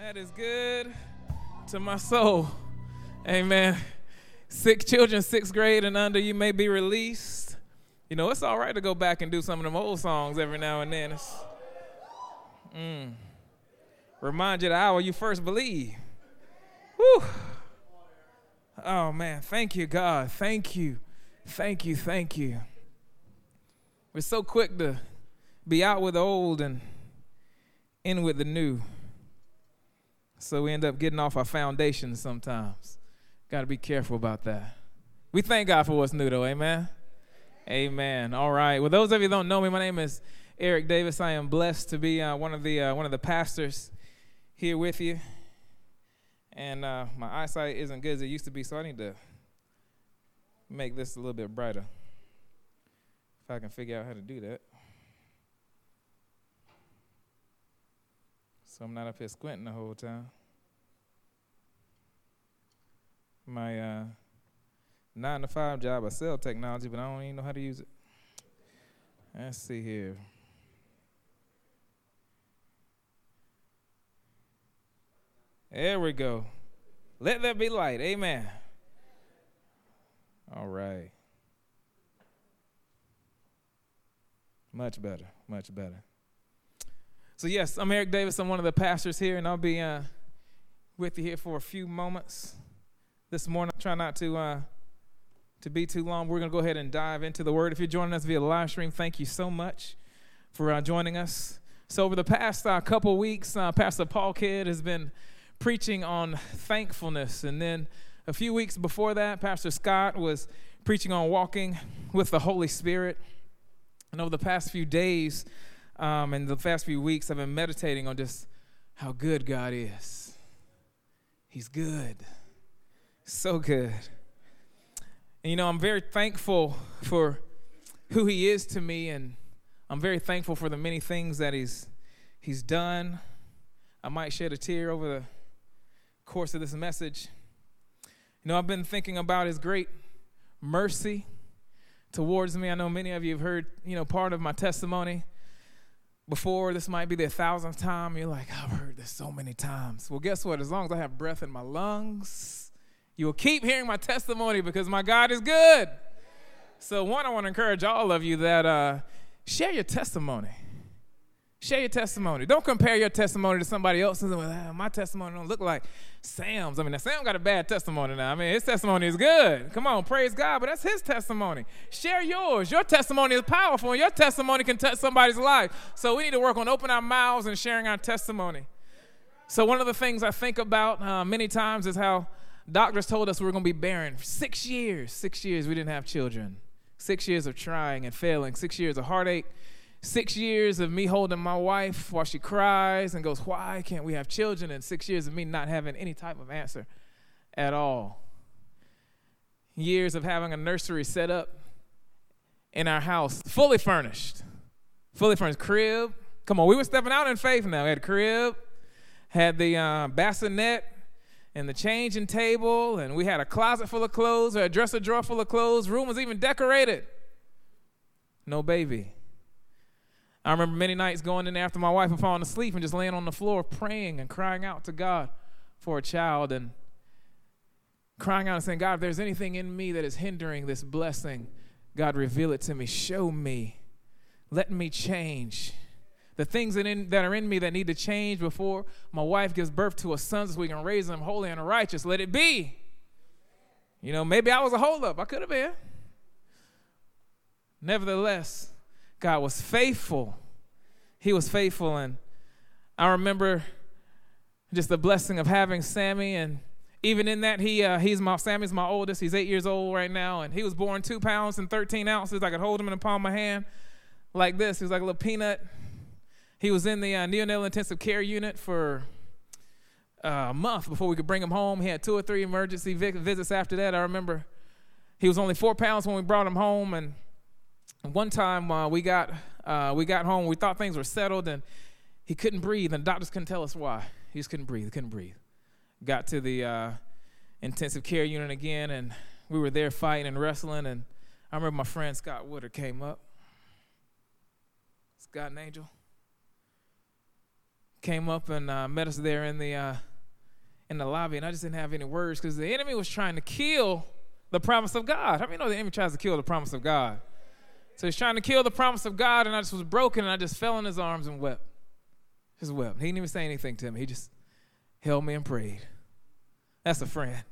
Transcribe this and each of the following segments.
That is good to my soul. Amen. Sick children, 6th grade and under, you may be released. You know, it's all right to go back and do some of them old songs every now and then. Remind you the hour you first believe. Whew. Oh, man. Thank you, God. Thank you. Thank you. Thank you. We're so quick to be out with the old and in with the new. So we end up getting off our foundation sometimes. Got to be careful about that. We thank God for what's new, though. Amen? Amen. All right. Well, those of you who don't know me, my name is Eric Davis. I am blessed to be one of the pastors here with you. And my eyesight isn't good as it used to be, so I need to make this a little bit brighter. If I can figure out how to do that. So I'm not up here squinting the whole time. My 9-to-5 job, I sell technology, but I don't even know how to use it. Let's see here. There we go. Let there be light. Amen. All right. Much better. Much better. So, yes, I'm Eric Davis. I'm one of the pastors here, and I'll be with you here for a few moments this morning. Try not to be too long. We're going to go ahead and dive into the Word. If you're joining us via live stream, thank you so much for joining us. So, over the past couple weeks, Pastor Paul Kidd has been preaching on thankfulness. And then a few weeks before that, Pastor Scott was preaching on walking with the Holy Spirit. And over the past few days, and the past few weeks, I've been meditating on just how good God is. He's good. So good. And, you know, I'm very thankful for who he is to me, and I'm very thankful for the many things that he's done. I might shed a tear over the course of this message. You know, I've been thinking about his great mercy towards me. I know many of you have heard, you know, part of my testimony before. This might be the 1,000th time. You're like, I've heard this so many times. Well, guess what? As long as I have breath in my lungs, you will keep hearing my testimony because my God is good. So, one, I want to encourage all of you that share your testimony. Share your testimony. Don't compare your testimony to somebody else's. My testimony don't look like Sam's. I mean, now Sam got a bad testimony now. I mean, his testimony is good. Come on, praise God, but that's his testimony. Share yours. Your testimony is powerful, and your testimony can touch somebody's life. So we need to work on opening our mouths and sharing our testimony. So one of the things I think about many times is how doctors told us we were going to be barren for 6 years. 6 years we didn't have children. 6 years of trying and failing. 6 years of heartache. 6 years of me holding my wife while she cries and goes, why can't we have children? And 6 years of me not having any type of answer at all. Years of having a nursery set up in our house, fully furnished crib. Come on, we were stepping out in faith now. We had a crib, had the bassinet and the changing table, and we had a closet full of clothes, or a dresser drawer full of clothes. Room was even decorated. No baby. I remember many nights going in there after my wife had fallen asleep and just laying on the floor praying and crying out to God for a child and crying out and saying, God, if there's anything in me that is hindering this blessing, God, reveal it to me. Show me. Let me change. The things that are in me that need to change before my wife gives birth to a son so we can raise them holy and righteous, let it be. You know, maybe I was a holdup. I could have been. Nevertheless, God was faithful. He was faithful, and I remember just the blessing of having Sammy, and even in that, Sammy's my oldest. He's 8 years old right now, and he was born 2 pounds and 13 ounces. I could hold him in the palm of my hand like this. He was like a little peanut. He was in the neonatal intensive care unit for a month before we could bring him home. He had 2 or 3 emergency visits after that. I remember he was only 4 pounds when we brought him home, and one time we got home, we thought things were settled, and he couldn't breathe, and doctors couldn't tell us why. He just couldn't breathe. Got to the intensive care unit again, and we were there fighting and wrestling, and I remember my friend Scott Woodard came up. Scott and Angel came up and met us there in the lobby, and I just didn't have any words because the enemy was trying to kill the promise of God. How many know the enemy tries to kill the promise of God? So he's trying to kill the promise of God, and I just was broken, and I just fell in his arms and wept. Just wept. He didn't even say anything to me. He just held me and prayed. That's a friend.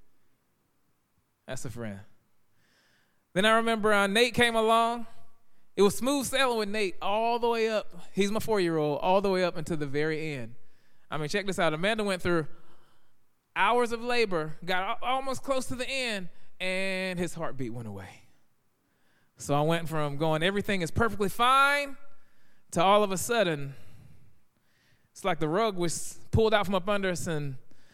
That's a friend. Then I remember Nate came along. It was smooth sailing with Nate all the way up. He's my 4-year-old, all the way up until the very end. I mean, check this out. Amanda went through hours of labor, got almost close to the end, and his heartbeat went away. So I went from going, everything is perfectly fine, to all of a sudden, it's like the rug was pulled out from up under us, and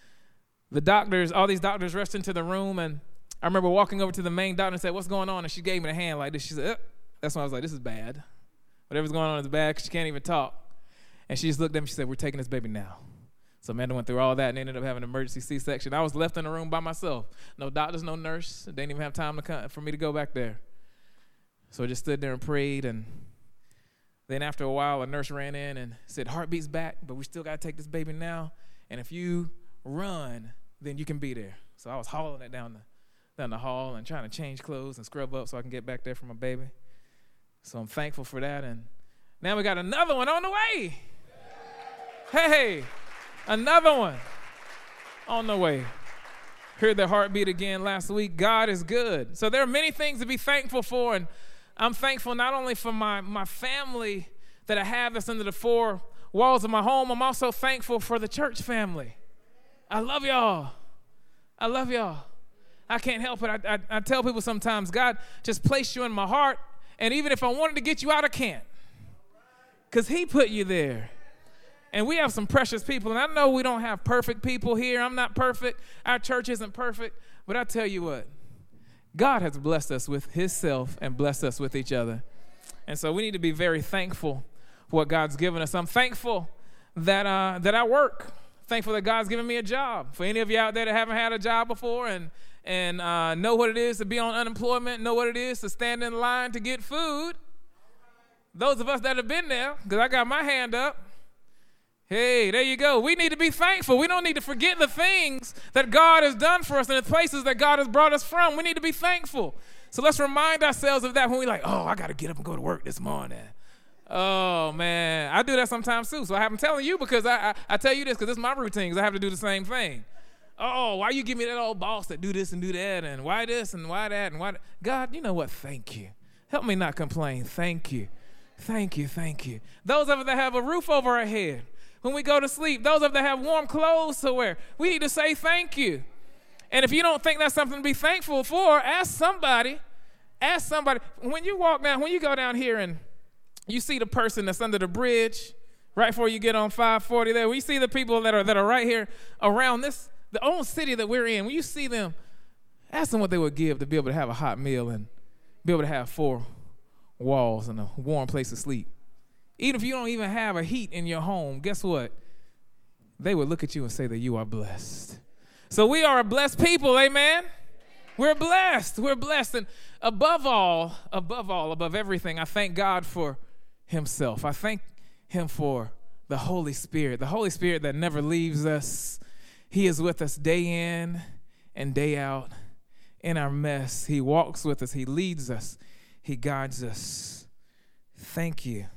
all these doctors rushed into the room, and I remember walking over to the main doctor and said, "What's going on?" And she gave me the hand like this. She said, That's when I was like, this is bad. Whatever's going on is bad because she can't even talk. And she just looked at me. She said, "We're taking this baby now." So Amanda went through all that and ended up having an emergency C-section. I was left in the room by myself. No doctors, no nurse. They didn't even have time for me to go back there. So I just stood there and prayed. And then after a while, a nurse ran in and said, "Heartbeat's back, but we still got to take this baby now. And if you run, then you can be there." So I was hauling it down the hall and trying to change clothes and scrub up so I can get back there for my baby. So I'm thankful for that. And now we got another one on the way. Hey, another one on the way. Heard their heartbeat again last week. God is good. So there are many things to be thankful for. And I'm thankful not only for my family that I have that's under the four walls of my home, I'm also thankful for the church family. I love y'all. I love y'all. I can't help it. I tell people sometimes, God just placed you in my heart, and even if I wanted to get you out, I can't, because he put you there. And we have some precious people, and I know we don't have perfect people here. I'm not perfect. Our church isn't perfect, but I tell you what, God has blessed us with himself and blessed us with each other. And so we need to be very thankful for what God's given us. I'm thankful that I work. Thankful that God's given me a job. For any of you out there that haven't had a job before and know what it is to be on unemployment, know what it is to stand in line to get food, those of us that have been there, because I got my hand up, hey, there you go. We need to be thankful. We don't need to forget the things that God has done for us and the places that God has brought us from. We need to be thankful. So let's remind ourselves of that when we're like, oh, I got to get up and go to work this morning. Oh, man, I do that sometimes too. So I'm telling you because I tell you this because it's my routine because I have to do the same thing. Oh, why you give me that old boss that do this and do that and why this and why that and why that? God, you know what? Thank you. Help me not complain. Thank you. Thank you. Thank you. Those of us that have a roof over our head when we go to sleep, those of us that have warm clothes to wear, we need to say thank you. And if you don't think that's something to be thankful for, ask somebody. Ask somebody. When you go down here and you see the person that's under the bridge right before you get on 540 there. We see the people that are right here around the own city that we're in. When you see them, ask them what they would give to be able to have a hot meal and be able to have 4 walls and a warm place to sleep. Even if you don't even have a heat in your home, guess what? They would look at you and say that you are blessed. So we are a blessed people, amen? We're blessed. We're blessed. And above everything, I thank God for himself. I thank him for the Holy Spirit that never leaves us. He is with us day in and day out in our mess. He walks with us. He leads us. He guides us. Thank you,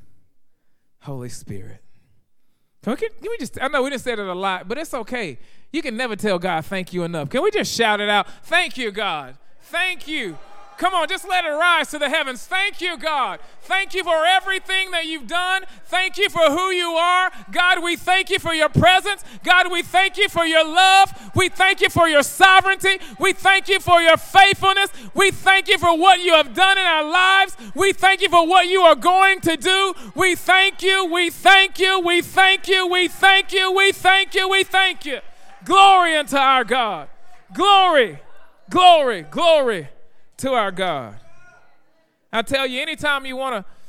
Holy Spirit. Can we just, I know we didn't say it a lot, but it's okay. You can never tell God thank you enough. Can we just shout it out? Thank you, God. Thank you. Come on, just let it rise to the heavens. Thank you, God. Thank you for everything that you've done. Thank you for who you are. God, we thank you for your presence. God, we thank you for your love. We thank you for your sovereignty. We thank you for your faithfulness. We thank you for what you have done in our lives. We thank you for what you are going to do. We thank you. We thank you. We thank you. We thank you. We thank you. We thank you. Glory unto our God. Glory, glory, glory to our God. I tell you, anytime you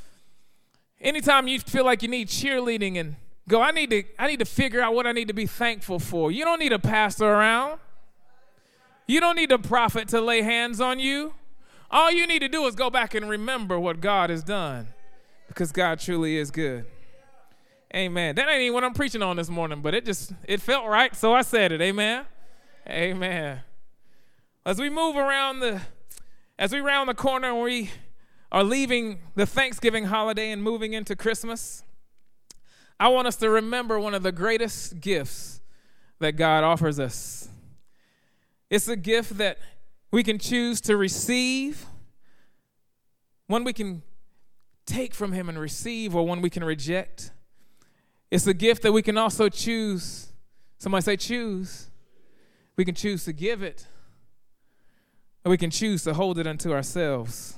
feel like you need cheerleading and go, I need to figure out what I need to be thankful for. You don't need a pastor around. You don't need a prophet to lay hands on you. All you need to do is go back and remember what God has done, because God truly is good. Amen. That ain't even what I'm preaching on this morning, but it felt right, so I said it. Amen. Amen. As we round the corner and we are leaving the Thanksgiving holiday and moving into Christmas, I want us to remember one of the greatest gifts that God offers us. It's a gift that we can choose to receive, one we can take from him and receive, or one we can reject. It's a gift that we can also choose. Somebody say choose. We can choose to give it, or we can choose to hold it unto ourselves.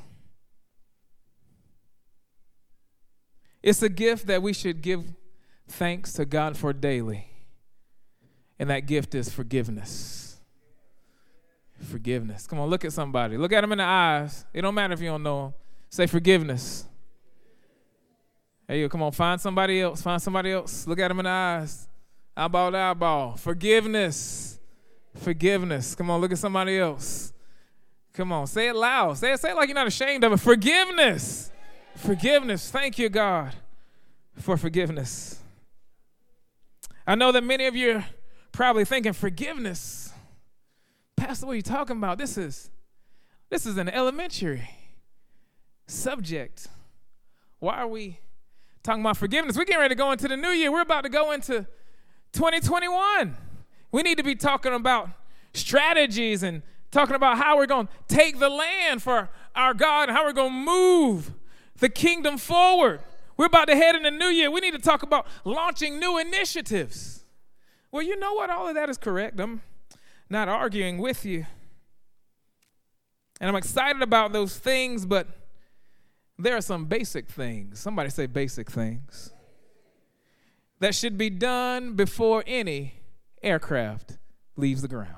It's a gift that we should give thanks to God for daily. And that gift is forgiveness. Forgiveness. Come on, look at somebody. Look at them in the eyes. It don't matter if you don't know them. Say forgiveness. Hey, come on, find somebody else. Find somebody else. Look at them in the eyes. Eyeball to eyeball. Forgiveness. Forgiveness. Come on, look at somebody else. Come on, say it loud. Say it like you're not ashamed of it. Forgiveness. Forgiveness. Thank you, God, for forgiveness. I know that many of you are probably thinking, forgiveness? Pastor, what are you talking about? This is an elementary subject. Why are we talking about forgiveness? We're getting ready to go into the new year. We're about to go into 2021. We need to be talking about strategies and talking about how we're going to take the land for our God and how we're going to move the kingdom forward. We're about to head in the new year. We need to talk about launching new initiatives. Well, you know what? All of that is correct. I'm not arguing with you. And I'm excited about those things, but there are some basic things. Somebody say basic things that should be done before any aircraft leaves the ground.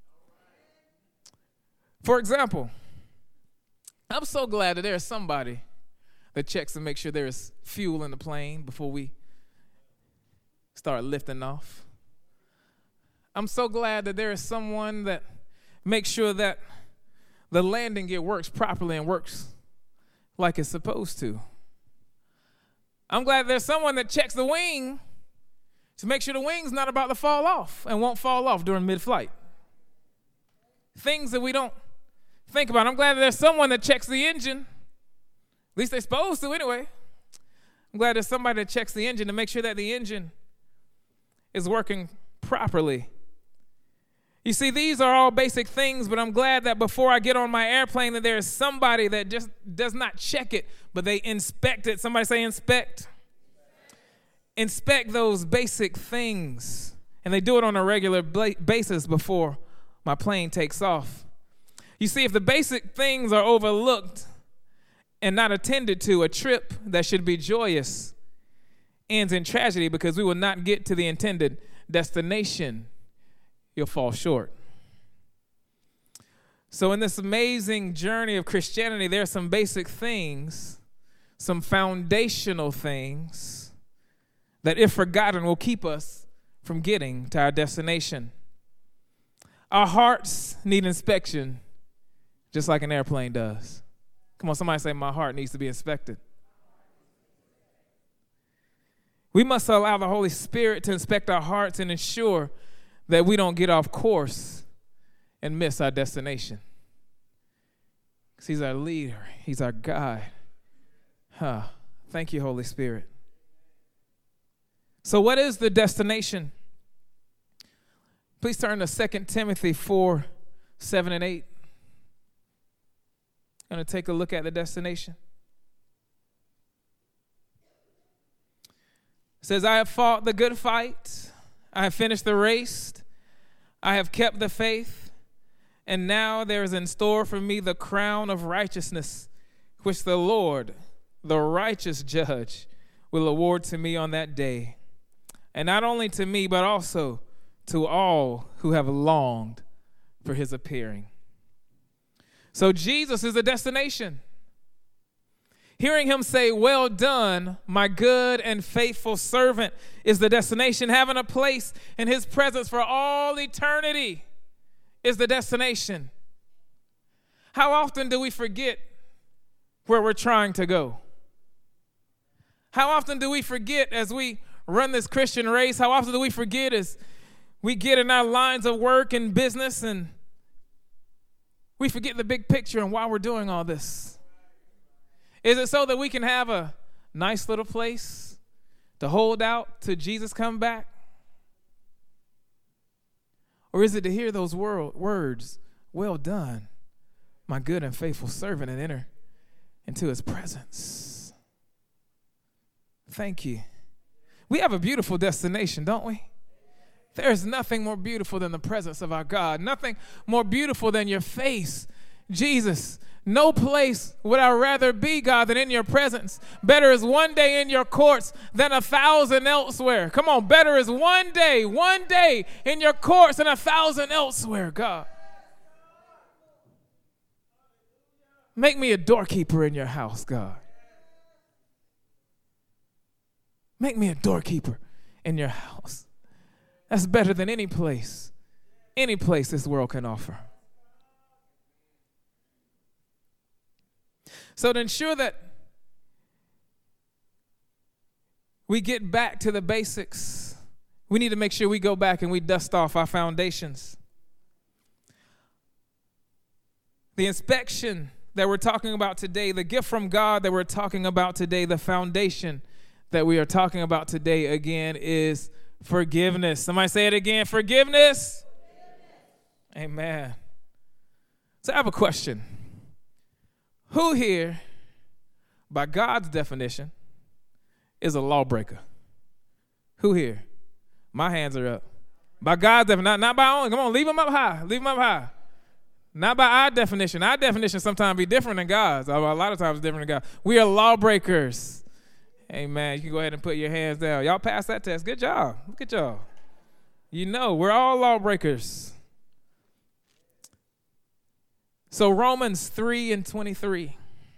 For example, I'm so glad that there's somebody that checks to make sure there's fuel in the plane before we start lifting off. I'm so glad that there is someone that makes sure that the landing gear works properly and works like it's supposed to. I'm glad there's someone that checks the wing to make sure the wing's not about to fall off and won't fall off during mid-flight. Things that we don't think about. I'm glad that there's someone that checks the engine. At least they're supposed to anyway. I'm glad there's somebody that checks the engine to make sure that the engine is working properly. You see, these are all basic things, but I'm glad that before I get on my airplane that there is somebody that just does not check it, but they inspect it. Somebody say inspect. Inspect those basic things. And they do it on a regular basis before my plane takes off. You see, if the basic things are overlooked and not attended to, a trip that should be joyous ends in tragedy because we will not get to the intended destination. You'll fall short. So in this amazing journey of Christianity, there are some basic things, some foundational things that, if forgotten, will keep us from getting to our destination. Our hearts need inspection, just like an airplane does. Come on, somebody say, my heart needs to be inspected. We must allow the Holy Spirit to inspect our hearts and ensure that we don't get off course and miss our destination. Because he's our leader. He's our guide. Thank you, Holy Spirit. So what is the destination? Please turn to 2 Timothy 4, 7 and 8. I'm going to take a look at the destination. It says, I have fought the good fight. I have finished the race. I have kept the faith. And now there is in store for me the crown of righteousness, which the Lord, the righteous judge, will award to me on that day. And not only to me, but also to all who have longed for his appearing. So Jesus is the destination. Hearing him say, well done, my good and faithful servant, is the destination. Having a place in his presence for all eternity is the destination. How often do we forget where we're trying to go? How often do we forget as we run this Christian race, how often do we forget as we get in our lines of work and business and we forget the big picture and why we're doing all this? Is it so that we can have a nice little place to hold out till Jesus come back? Or is it to hear those words, well done, my good and faithful servant, and enter into his presence? Thank you. We have a beautiful destination, don't we? There's nothing more beautiful than the presence of our God. Nothing more beautiful than your face, Jesus. No place would I rather be, God, than in your presence. Better is one day in your courts than 1,000 elsewhere. Come on, better is one day in your courts than 1,000 elsewhere, God. Make me a doorkeeper in your house, God. Make me a doorkeeper in your house. That's better than any place this world can offer. So to ensure that we get back to the basics, we need to make sure we go back and we dust off our foundations. The inspection that we're talking about today, the gift from God that we're talking about today, the foundation that we are talking about today again is forgiveness. Somebody say it again, forgiveness. Amen. So I have a question. Who here, by God's definition, is a lawbreaker? Who here? My hands are up. By God's definition, not by our own. Come on, leave them up high. Leave them up high. Not by our definition. Our definition sometimes be different than God's. A lot of times different than God. We are lawbreakers. Amen. You can go ahead and put your hands down. Y'all passed that test. Good job. Look at y'all. You know, we're all lawbreakers. So Romans 3:23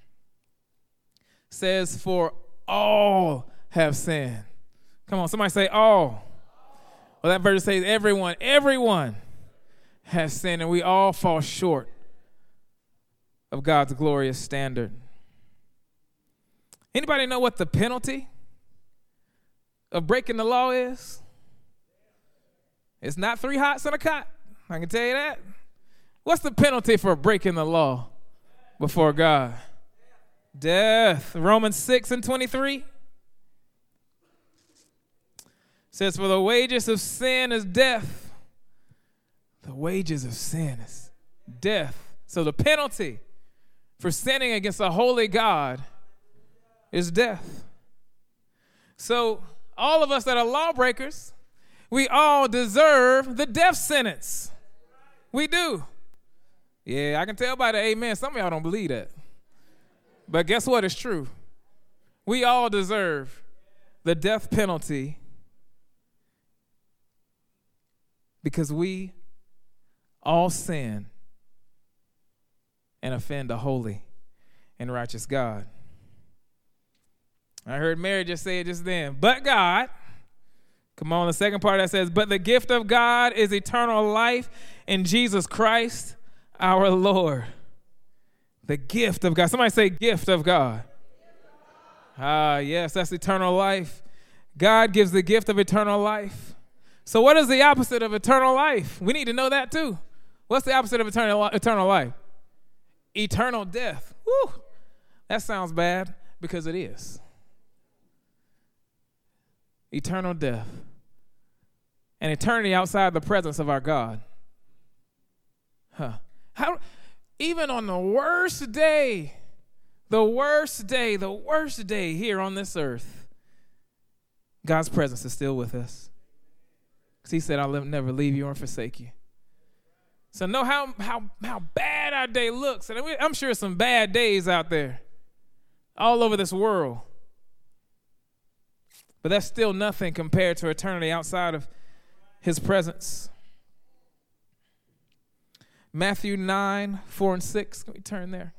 says, for all have sinned. Come on, somebody say all. Well, that verse says everyone has sinned, and we all fall short of God's glorious standard. Anybody know what the penalty of breaking the law is? It's not 3 hots and a cot. I can tell you that. What's the penalty for breaking the law before God? Death. Romans 6:23 says, for the wages of sin is death. The wages of sin is death. So the penalty for sinning against a holy God is death. So all of us that are lawbreakers, we all deserve the death sentence. We do. Yeah, I can tell by the amen. Some of y'all don't believe that. But guess what? It's true. We all deserve the death penalty because we all sin and offend a holy and righteous God. I heard Mary just say it just then. But God, come on, the second part that says, but the gift of God is eternal life in Jesus Christ our Lord. The gift of God. Somebody say gift of God. Yes, that's eternal life. God gives the gift of eternal life. So what is the opposite of eternal life? We need to know that too. What's the opposite of eternal life? Eternal death. Woo! That sounds bad because it is. Eternal death. An eternity outside the presence of our God. How, even on the worst day here on this earth, God's presence is still with us. Because he said, I'll never leave you or forsake you. So know how bad our day looks. And I'm sure some bad days out there all over this world. But that's still nothing compared to eternity outside of his presence. Matthew 9:4-6. Can we turn there?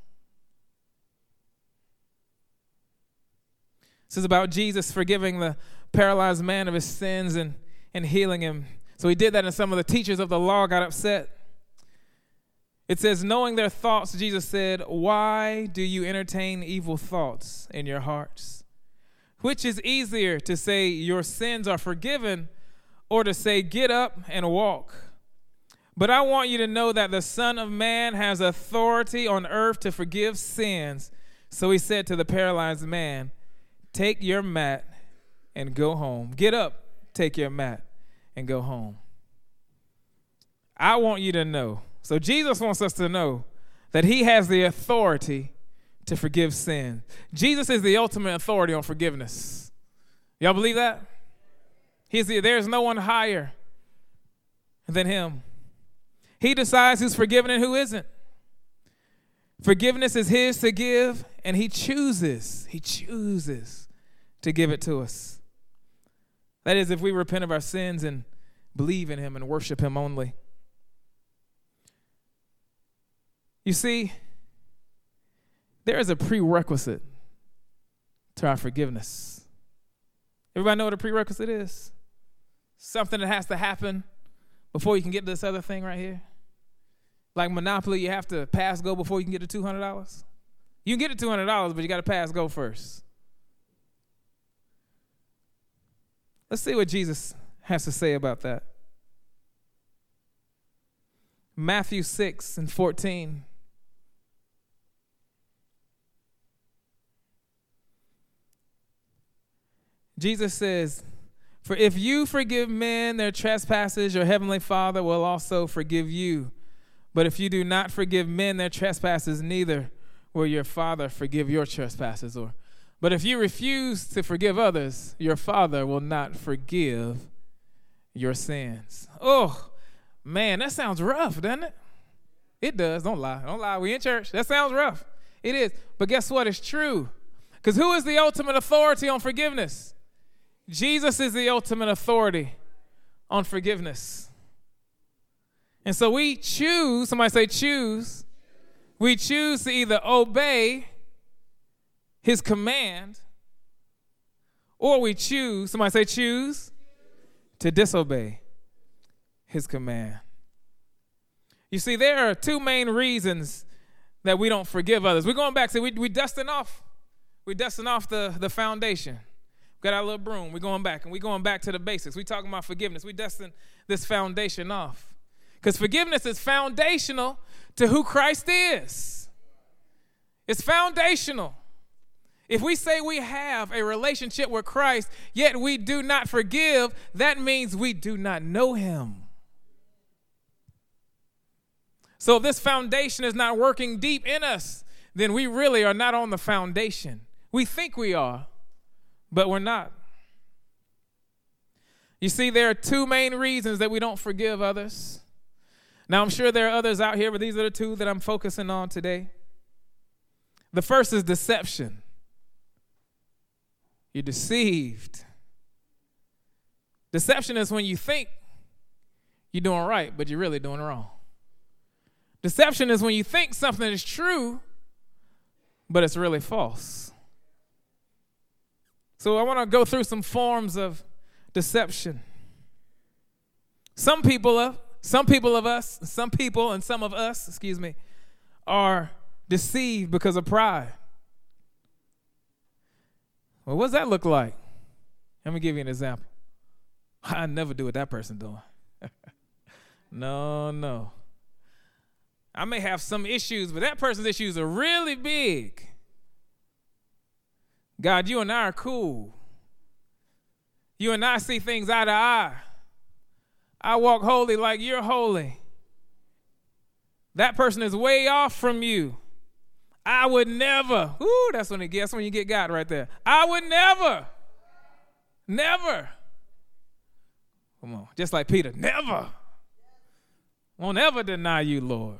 This is about Jesus forgiving the paralyzed man of his sins and healing him. So he did that, and some of the teachers of the law got upset. It says, knowing their thoughts, Jesus said, why do you entertain evil thoughts in your hearts? Which is easier, to say your sins are forgiven or to say get up and walk? But I want you to know that the Son of Man has authority on earth to forgive sins. So he said to the paralyzed man, take your mat and go home. Get up, take your mat and go home. I want you to know. So Jesus wants us to know that he has the authority to forgive sin. Jesus is the ultimate authority on forgiveness. Y'all believe that? There's no one higher than him. He decides who's forgiven and who isn't. Forgiveness is his to give, and he chooses to give it to us. That is, if we repent of our sins and believe in him and worship him only. You see, there is a prerequisite to our forgiveness. Everybody know what a prerequisite is? Something that has to happen before you can get this other thing right here. Like Monopoly, you have to pass go before you can get to $200. You can get to $200, but you got to pass go first. Let's see what Jesus has to say about that. Matthew 6:14. Jesus says, for if you forgive men their trespasses, your heavenly Father will also forgive you. But if you do not forgive men their trespasses, neither will your Father forgive your trespasses. But if you refuse to forgive others, your Father will not forgive your sins. Oh, man, that sounds rough, doesn't it? It does. Don't lie. Don't lie. We in church. That sounds rough. It is. But guess what? It's true. Because who is the ultimate authority on forgiveness? Jesus is the ultimate authority on forgiveness. And so we choose, somebody say choose. We choose to either obey his command, or we choose, somebody say choose, to disobey his command. You see, there are two main reasons that we don't forgive others. We're going back to, we dusting off the foundation. Got our little broom. We're going back, and we're going back to the basics. We're talking about forgiveness. We're dusting this foundation off. Because forgiveness is foundational to who Christ is. It's foundational. If we say we have a relationship with Christ, yet we do not forgive, that means we do not know him. So if this foundation is not working deep in us, then we really are not on the foundation. We think we are, but we're not. You see, there are two main reasons that we don't forgive others. Now, I'm sure there are others out here, but these are the two that I'm focusing on today. The first is deception. You're deceived. Deception is when you think you're doing right, but you're really doing wrong. Deception is when you think something is true, but it's really false. So I want to go through some forms of deception. Some people and some of us, are deceived because of pride. Well, what does that look like? Let me give you an example. I never do what that person doing. No. I may have some issues, but that person's issues are really big. God, you and I are cool. You and I see things eye to eye. I walk holy like you're holy. That person is way off from you. I would never. Ooh, that's when you get God right there. I would never. Come on, just like Peter, never. Won't ever deny you, Lord.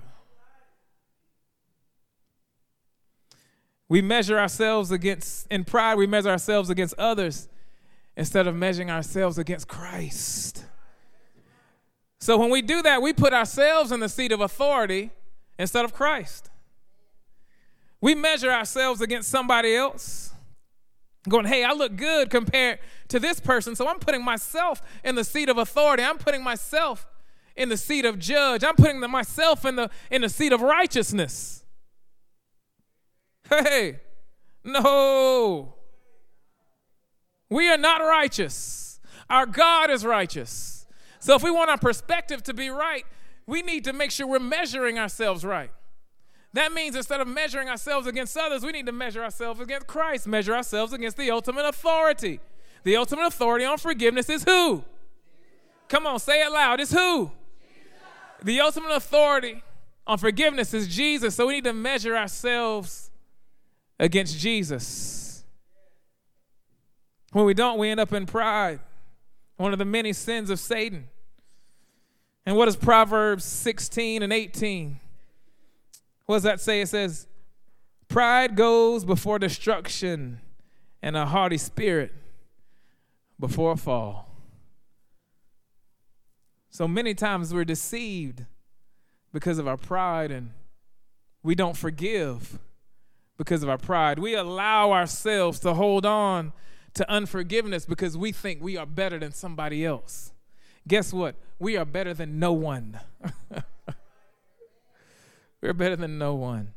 We measure ourselves in pride, we measure ourselves against others instead of measuring ourselves against Christ. So when we do that, we put ourselves in the seat of authority instead of Christ. We measure ourselves against somebody else, going, hey, I look good compared to this person, so I'm putting myself in the seat of authority. I'm putting myself in the seat of judge. I'm putting myself in the seat of righteousness. Hey, no. We are not righteous. Our God is righteous. So if we want our perspective to be right, we need to make sure we're measuring ourselves right. That means instead of measuring ourselves against others, we need to measure ourselves against Christ, measure ourselves against the ultimate authority. The ultimate authority on forgiveness is who? Come on, say it loud. It's who? The ultimate authority on forgiveness is Jesus. So we need to measure ourselves against Jesus. When we don't, we end up in pride, one of the many sins of Satan. And what does Proverbs 16 and 18? What does that say? It says, pride goes before destruction, and a haughty spirit before a fall. So many times we're deceived because of our pride, and we don't forgive because of our pride. We allow ourselves to hold on to unforgiveness because we think we are better than somebody else. Guess what? We are better than no one. We're better than no one.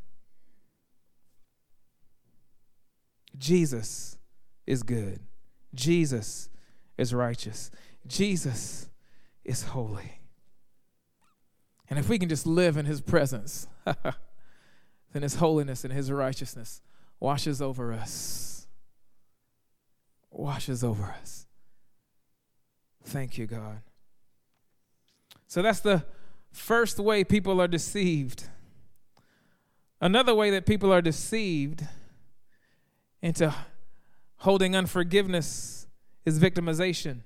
Jesus is good. Jesus is righteous. Jesus is holy. And if we can just live in his presence, then his holiness and his righteousness washes over us. Washes over us. Thank you, God. So that's the first way people are deceived. Another way that people are deceived into holding unforgiveness is victimization.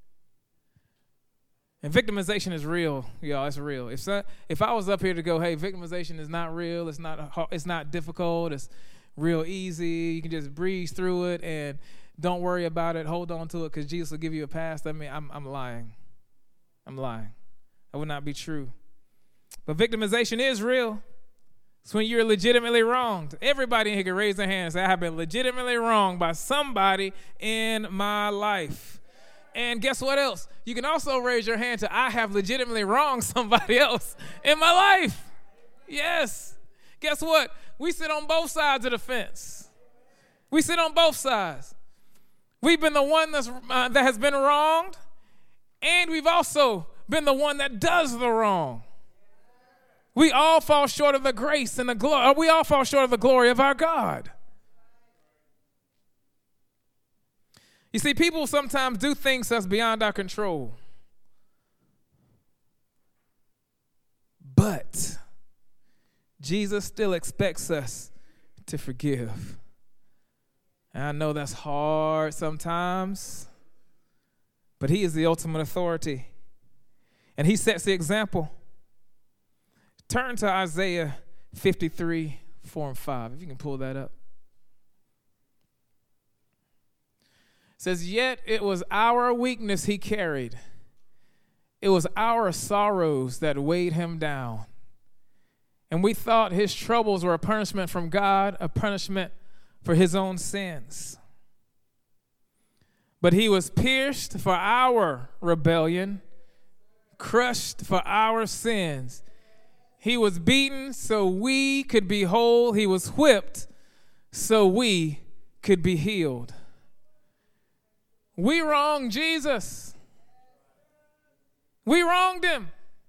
And victimization is real, y'all. It's real. If I was up here to go, hey, victimization is not real. It's not difficult. It's real easy. You can just breeze through it and don't worry about it. Hold on to it because Jesus will give you a pass. I mean, I'm lying. I'm lying. That would not be true. But victimization is real. It's when you're legitimately wronged. Everybody in here can raise their hand and say, I have been legitimately wronged by somebody in my life. And guess what else? You can also raise your hand to, I have legitimately wronged somebody else in my life. Yes. Guess what? We sit on both sides of the fence. We sit on both sides. We've been the one that has been wronged, and we've also been the one that does the wrong. We all fall short of the grace and the glory. We all fall short of the glory of our God. You see, people sometimes do things that's beyond our control. But Jesus still expects us to forgive. And I know that's hard sometimes, but he is the ultimate authority. And he sets the example. Turn to Isaiah 53, 4 and 5, if you can pull that up. It says, yet it was our weakness he carried. It was our sorrows that weighed him down. And we thought his troubles were a punishment from God, a punishment for his own sins. But he was pierced for our rebellion, crushed for our sins. He was beaten so we could be whole. He was whipped so we could be healed. We wronged Jesus. We wronged him.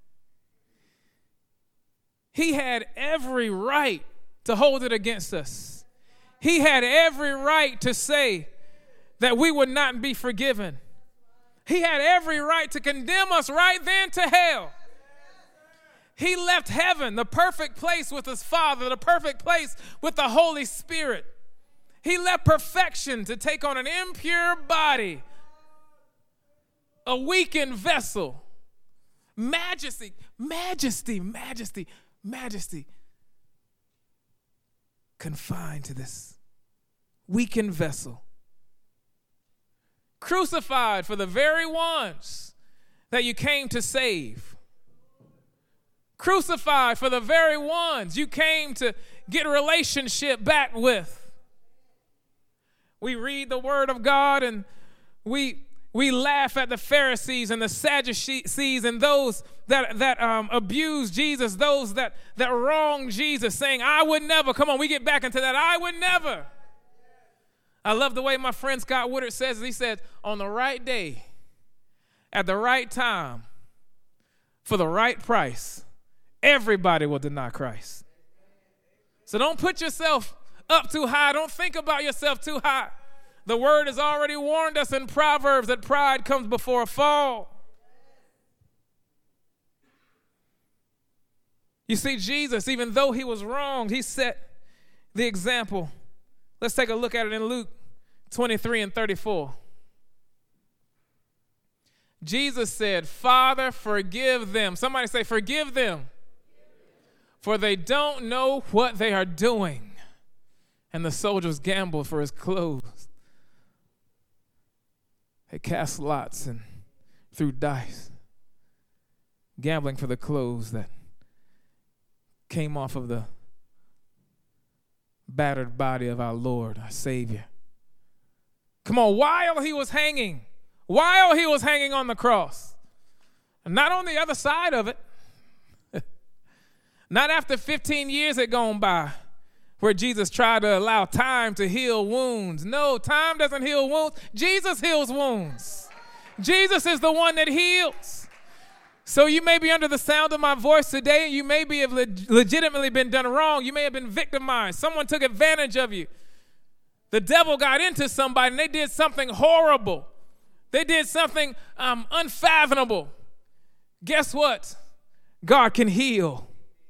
He had every right to hold it against us. He had every right to say that we would not be forgiven. He had every right to condemn us right then to hell. He left heaven, the perfect place with his Father, the perfect place with the Holy Spirit. He left perfection to take on an impure body, a weakened vessel. Majesty, majesty, majesty, majesty. Confined to this weakened vessel. Crucified for the very ones that you came to save. Crucified for the very ones you came to get a relationship back with. We read the word of God and we laugh at the Pharisees and the Sadducees and those that abuse Jesus, those that wrong Jesus, saying, I would never. Come on, we get back into that. I would never. I love the way my friend Scott Woodard says it. He said, on the right day, at the right time, for the right price, everybody will deny Christ. So don't put yourself up too high. Don't think about yourself too high. The word has already warned us in Proverbs that pride comes before a fall. You see, Jesus, even though he was wronged, he set the example. Let's take a look at it in Luke 23 and 34. Jesus said, Father, forgive them. Somebody say, forgive them. For they don't know what they are doing. And the soldiers gambled for his clothes. They cast lots and threw dice, gambling for the clothes that came off of the battered body of our Lord, our Savior. Come on, while he was hanging on the cross, and not on the other side of it, not after 15 years had gone by, where Jesus tried to allow time to heal wounds. No, time doesn't heal wounds. Jesus heals wounds. Jesus is the one that heals. So you may be under the sound of my voice today, and you may have legitimately been done wrong. You may have been victimized. Someone took advantage of you. The devil got into somebody, and they did something horrible. They did something unfathomable. Guess what? God can heal.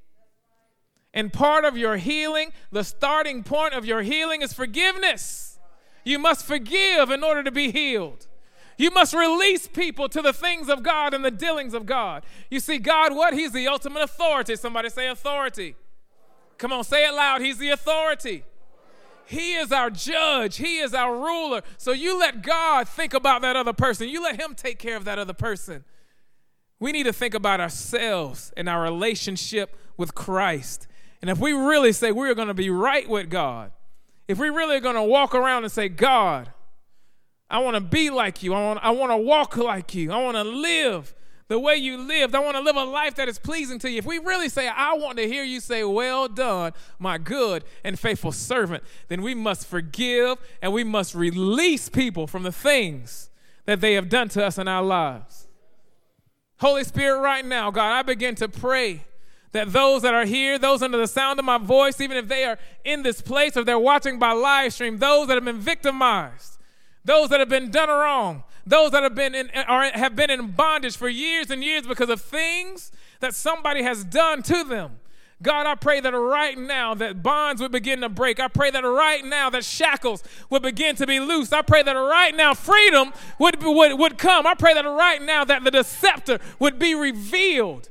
And part of your healing, the starting point of your healing is forgiveness. You must forgive in order to be healed. You must release people to the things of God and the dealings of God. You see, God, what? He's the ultimate authority. Somebody say authority. Come on, say it loud. He's the authority. He is our judge. He is our ruler. So you let God think about that other person. You let him take care of that other person. We need to think about ourselves and our relationship with Christ. And if we really say we're going to be right with God, if we really are going to walk around and say, God, I want to be like you. I want to walk like you. I want to live the way you lived. I want to live a life that is pleasing to you. If we really say, I want to hear you say, well done, my good and faithful servant, then we must forgive and we must release people from the things that they have done to us in our lives. Holy Spirit, right now, God, I begin to pray that those that are here, those under the sound of my voice, even if they are in this place or they're watching by live stream, those that have been victimized, those that have been done wrong, those that have been in bondage for years and years because of things that somebody has done to them. God, I pray that right now that bonds would begin to break. I pray that right now that shackles would begin to be loosed. I pray that right now freedom would come. I pray that right now that the deceptor would be revealed.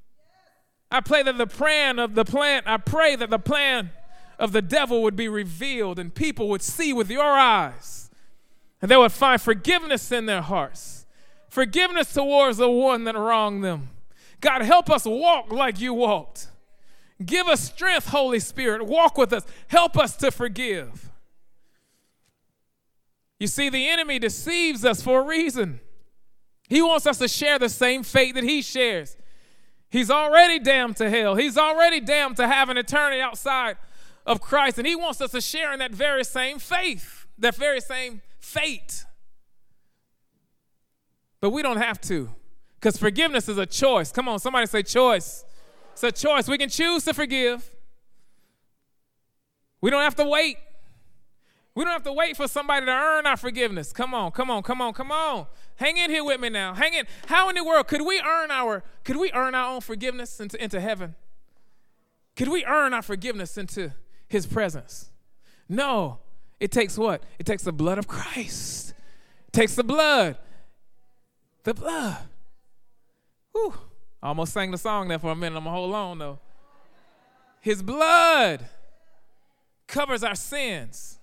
I pray that the plan of the devil would be revealed and people would see with your eyes and they would find forgiveness in their hearts, forgiveness towards the one that wronged them. God, help us walk like you walked. Give us strength, Holy Spirit. Walk with us. Help us to forgive. You see, the enemy deceives us for a reason. He wants us to share the same fate that he shares. He's already damned to hell. He's already damned to have an eternity outside of Christ. And he wants us to share in that very same faith, that very same fate. But we don't have to, because forgiveness is a choice. Come on, somebody say choice. It's a choice. We can choose to forgive. We don't have to wait. We don't have to wait for somebody to earn our forgiveness. Come on. Hang in here with me now. Hang in. How in the world could we earn our own forgiveness into heaven? Could we earn our forgiveness into his presence? No. It takes what? It takes the blood of Christ. It takes the blood. The blood. Whew. I almost sang the song there for a minute. I'm going to hold on, though. His blood covers our sins.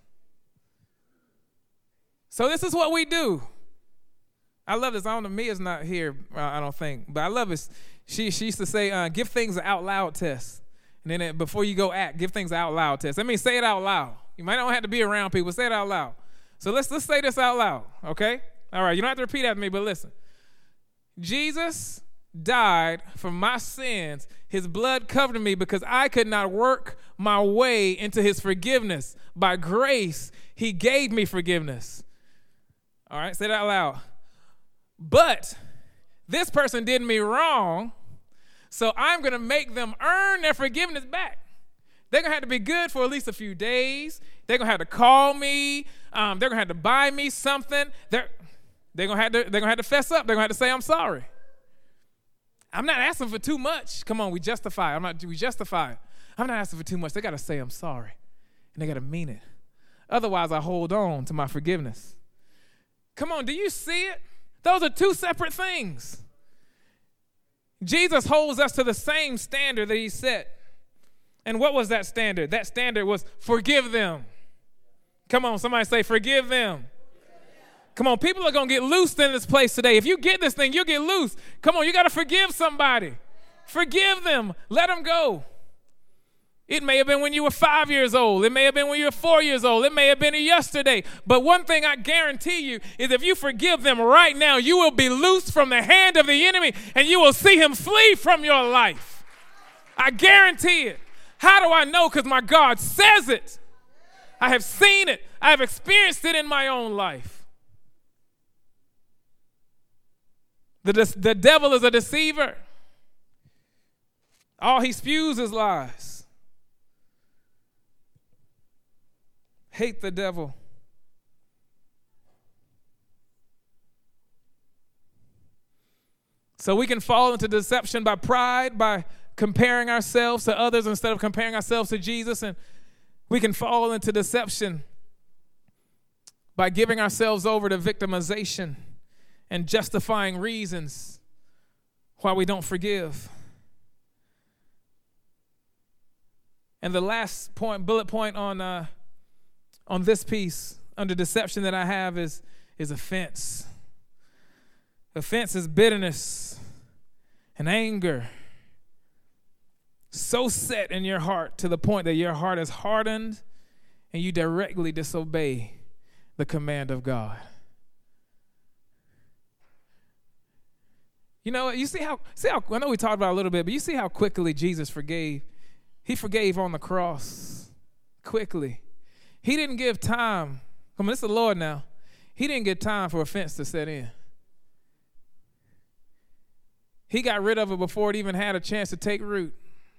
So this is what we do. I love this. I don't know, Mia's not here, I don't think. But I love this. She used to say, give things an out loud test. And then before you go act, give things an out loud test. That means say it out loud. You might not have to be around people. Say it out loud. So let's say this out loud, okay? All right, you don't have to repeat after me, but listen. Jesus, died for my sins. His blood covered me because I could not work my way into his forgiveness. By grace, he gave me forgiveness. All right, say that out loud. But this person did me wrong, so I'm going to make them earn their forgiveness back. They're going to have to be good for at least a few days. They're going to have to call me. They're going to have to buy me something. They're going to have to fess up. They're going to have to say, I'm sorry. I'm not asking for too much. Come on, we justify. We justify. I'm not asking for too much. They got to say, I'm sorry. And they got to mean it. Otherwise, I hold on to my forgiveness. Come on, do you see it? Those are two separate things. Jesus holds us to the same standard that he set. And what was that standard? That standard was forgive them. Come on, somebody say forgive them. Come on, people are going to get loosed in this place today. If you get this thing, you'll get loose. Come on, you got to forgive somebody. Forgive them. Let them go. It may have been when you were 5 years old. It may have been when you were 4 years old. It may have been yesterday. But one thing I guarantee you is if you forgive them right now, you will be loosed from the hand of the enemy and you will see him flee from your life. I guarantee it. How do I know? Because my God says it. I have seen it. I have experienced it in my own life. The devil is a deceiver. All he spews is lies. Hate the devil. So we can fall into deception by pride, by comparing ourselves to others instead of comparing ourselves to Jesus. And we can fall into deception by giving ourselves over to victimization and justifying reasons why we don't forgive. And the last point, bullet point on this piece under deception that I have is offense. Offense is bitterness and anger, so set in your heart to the point that your heart is hardened and you directly disobey the command of God. You know, you see how, I know we talked about it a little bit, but you see how quickly Jesus forgave. He forgave on the cross quickly. He didn't give time. Come on, this is the Lord now. He didn't give time for offense to set in. He got rid of it before it even had a chance to take root.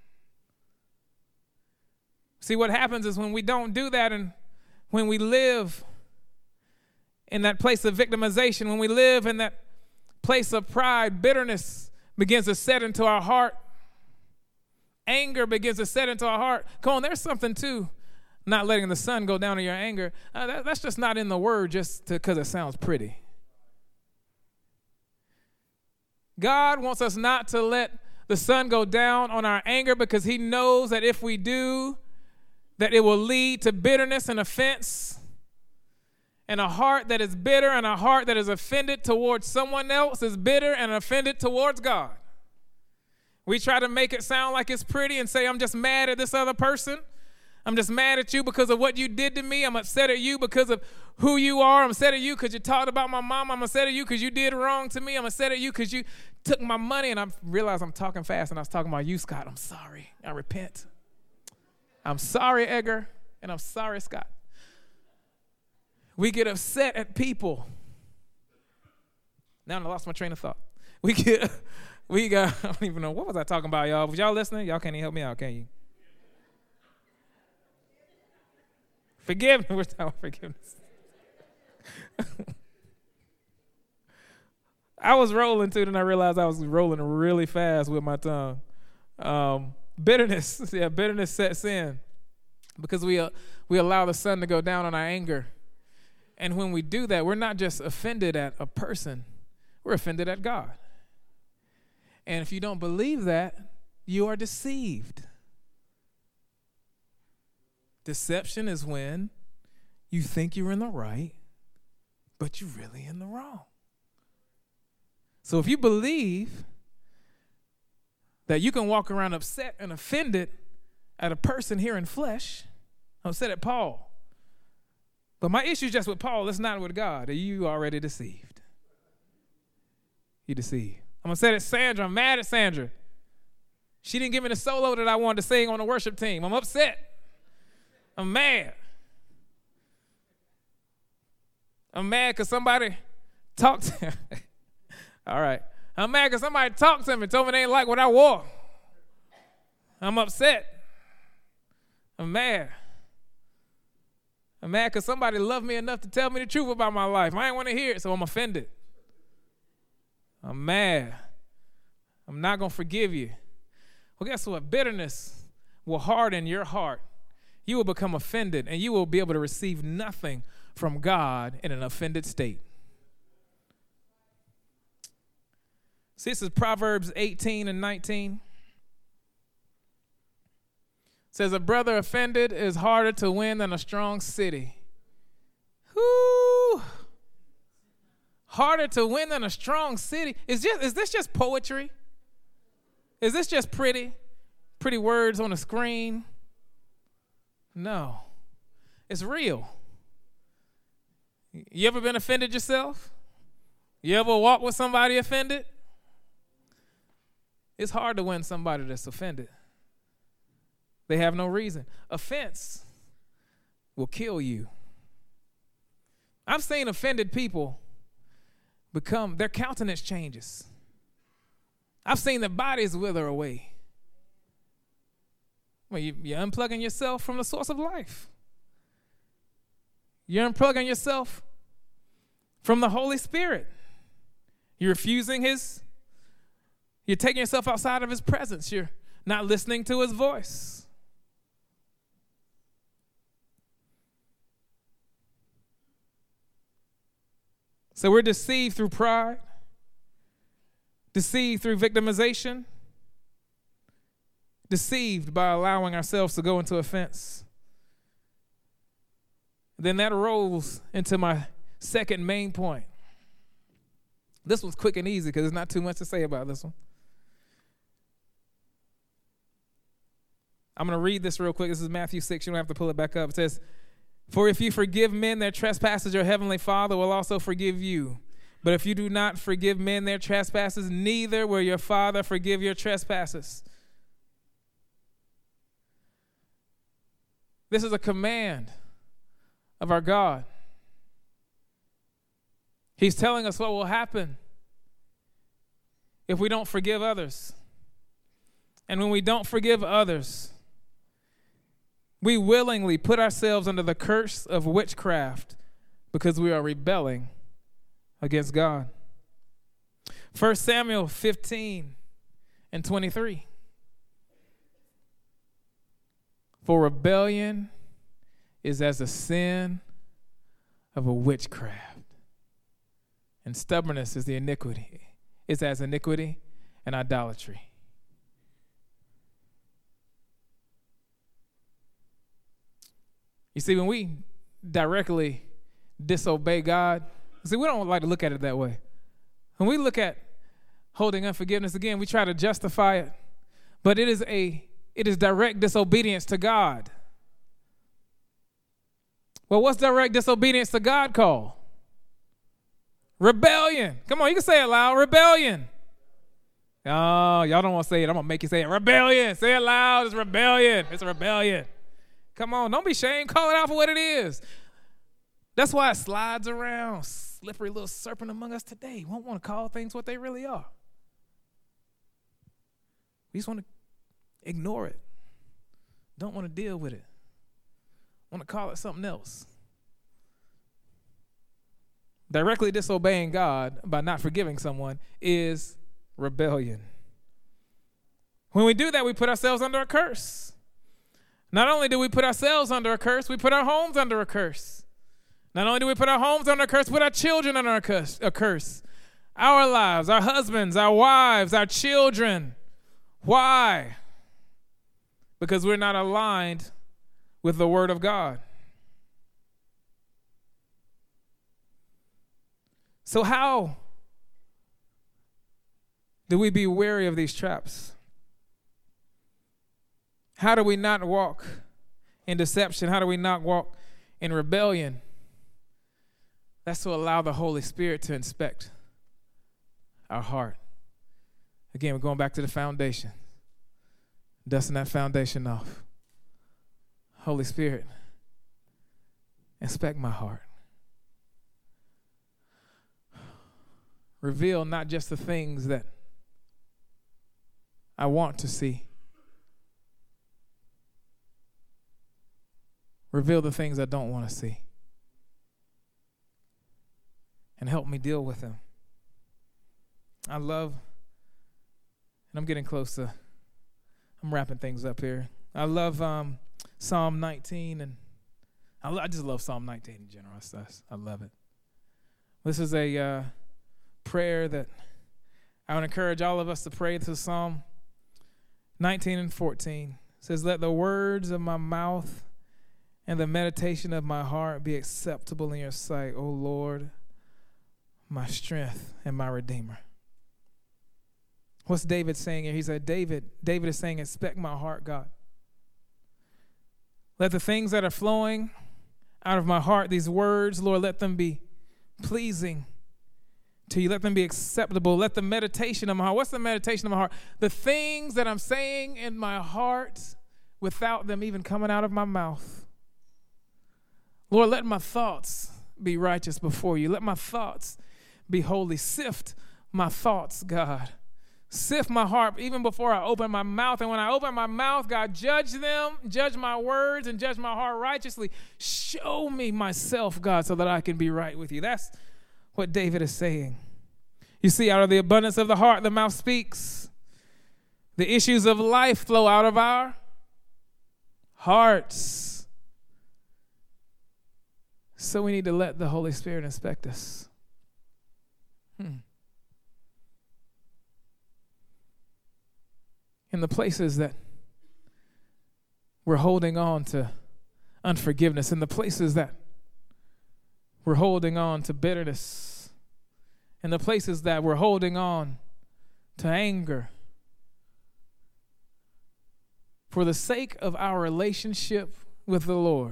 See, what happens is when we don't do that and when we live in that place of victimization, when we live in that place of pride, bitterness begins to set into our heart. Anger begins to set into our heart. Come on, there's something to not letting the sun go down on your anger. That's just not in the word just because it sounds pretty. God wants us not to let the sun go down on our anger because he knows that if we do, that it will lead to bitterness and offense. And a heart that is bitter and a heart that is offended towards someone else is bitter and offended towards God. We try to make it sound like it's pretty and say, I'm just mad at this other person. I'm just mad at you because of what you did to me. I'm upset at you because of who you are. I'm upset at you because you talked about my mom. I'm upset at you because you did wrong to me. I'm upset at you because you took my money. And I realized I'm talking fast and I was talking about you, Scott. I'm sorry. I repent. I'm sorry, Edgar. And I'm sorry, Scott. We get upset at people. Now I lost my train of thought. We got, I don't even know. What was I talking about, y'all? Was y'all listening? Y'all can't even help me out, can you? Forgiveness. We're talking about forgiveness. I was rolling too, then I realized I was rolling really fast with my tongue. Bitterness. Yeah, bitterness sets in because we allow the sun to go down on our anger. And when we do that, we're not just offended at a person, we're offended at God. And if you don't believe that, you are deceived. Deception is when you think you're in the right, but you're really in the wrong. So if you believe that you can walk around upset and offended at a person here in flesh, I'm upset at Paul. But my issue is just with Paul, it's not with God. Are you already deceived? You deceived. I'm upset at Sandra. I'm mad at Sandra. She didn't give me the solo that I wanted to sing on the worship team. I'm upset. I'm mad. I'm mad because somebody talked to him. All right. I'm mad because somebody talked to me and told me they didn't like what I wore. I'm upset. I'm mad. I'm mad because somebody loved me enough to tell me the truth about my life. I ain't want to hear it, so I'm offended. I'm mad. I'm not going to forgive you. Well, guess what? Bitterness will harden your heart. You will become offended, and you will be able to receive nothing from God in an offended state. See, this is Proverbs 18 and 19. It says, a brother offended is harder to win than a strong city. Whoo! Harder to win than a strong city. Is this just poetry? Is this just pretty words on a screen? No. It's real. You ever been offended yourself? You ever walk with somebody offended? It's hard to win somebody that's offended. They have no reason. Offense will kill you. I've seen offended people their countenance changes. I've seen their bodies wither away. Well, you're unplugging yourself from the source of life. You're unplugging yourself from the Holy Spirit. You're refusing you're taking yourself outside of his presence. You're not listening to his voice. So we're deceived through pride, deceived through victimization, deceived by allowing ourselves to go into offense. Then that rolls into my second main point. This one's quick and easy because there's not too much to say about this one. I'm going to read this real quick. This is Matthew 6. You don't have to pull it back up. It says, for if you forgive men their trespasses, your heavenly Father will also forgive you. But if you do not forgive men their trespasses, neither will your Father forgive your trespasses. This is a command of our God. He's telling us what will happen if we don't forgive others. And when we don't forgive others, we willingly put ourselves under the curse of witchcraft because we are rebelling against God. 1 Samuel 15 and 23. For rebellion is as the sin of a witchcraft, and stubbornness is as iniquity and idolatry. You see, when we directly disobey God, see, we don't like to look at it that way. When we look at holding unforgiveness, again, we try to justify it, but it is direct disobedience to God. Well, what's direct disobedience to God called? Rebellion. Come on, you can say it loud. Rebellion. Oh, y'all don't want to say it. I'm going to make you say it. Rebellion. Say it loud. It's rebellion. It's a rebellion. Come on, don't be ashamed. Call it out for what it is. That's why it slides around. Slippery little serpent among us today. We don't want to call things what they really are. We just want to ignore it. Don't want to deal with it. Want to call it something else. Directly disobeying God by not forgiving someone is rebellion. When we do that, we put ourselves under a curse. Not only do we put ourselves under a curse, we put our homes under a curse. Not only do we put our homes under a curse, we put our children under a curse. Our lives, our husbands, our wives, our children. Why? Because we're not aligned with the Word of God. So how do we be wary of these traps? How do we not walk in deception? How do we not walk in rebellion? That's to allow the Holy Spirit to inspect our heart. Again, we're going back to the foundation. Dusting that foundation off. Holy Spirit, inspect my heart. Reveal not just the things that I want to see. Reveal the things I don't want to see. And help me deal with them. I love, and I'm getting close to, I'm wrapping things up here. I love Psalm 19, and I just love Psalm 19 in general. I love it. This is a prayer that I would encourage all of us to pray. This is Psalm 19 and 14. It says, let the words of my mouth and the meditation of my heart be acceptable in your sight, O Lord, my strength and my redeemer. What's David saying here? He said, David is saying, inspect my heart, God. Let the things that are flowing out of my heart, these words, Lord, let them be pleasing to you. Let them be acceptable. Let the meditation of my heart. What's the meditation of my heart? The things that I'm saying in my heart without them even coming out of my mouth. Lord, let my thoughts be righteous before you. Let my thoughts be holy. Sift my thoughts, God. Sift my heart even before I open my mouth. And when I open my mouth, God, judge them, judge my words, and judge my heart righteously. Show me myself, God, so that I can be right with you. That's what David is saying. You see, out of the abundance of the heart, the mouth speaks. The issues of life flow out of our hearts. So we need to let the Holy Spirit inspect us. In the places that we're holding on to unforgiveness, in the places that we're holding on to bitterness, in the places that we're holding on to anger, for the sake of our relationship with the Lord,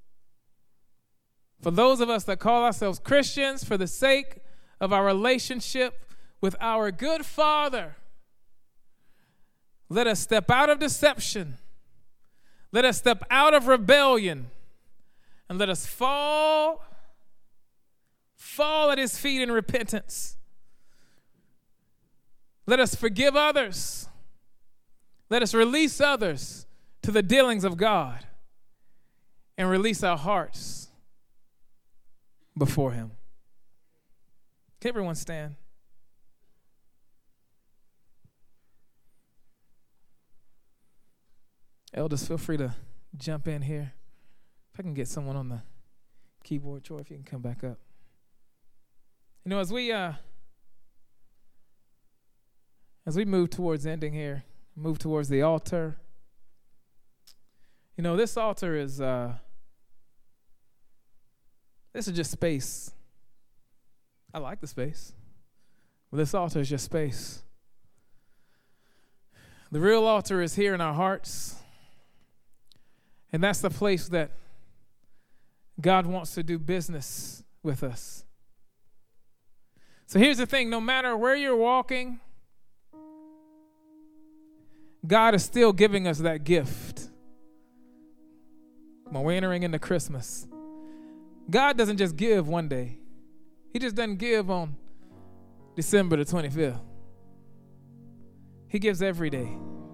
for those of us that call ourselves Christians, for the sake of our relationship with our good Father, let us step out of deception. Let us step out of rebellion. And let us fall at his feet in repentance. Let us forgive others. Let us release others to the dealings of God and release our hearts before him. Can everyone stand? Elders, feel free to jump in here. If I can get someone on the keyboard, Troy, if you can come back up. You know, as we move towards ending here, move towards the altar, you know, this altar is, this is just space. I like the space. But this altar is just space. The real altar is here in our hearts. And that's the place that God wants to do business with us. So here's the thing, no matter where you're walking, God is still giving us that gift. When we're entering into Christmas, God doesn't just give one day. He just doesn't give on December the 25th. He gives every day.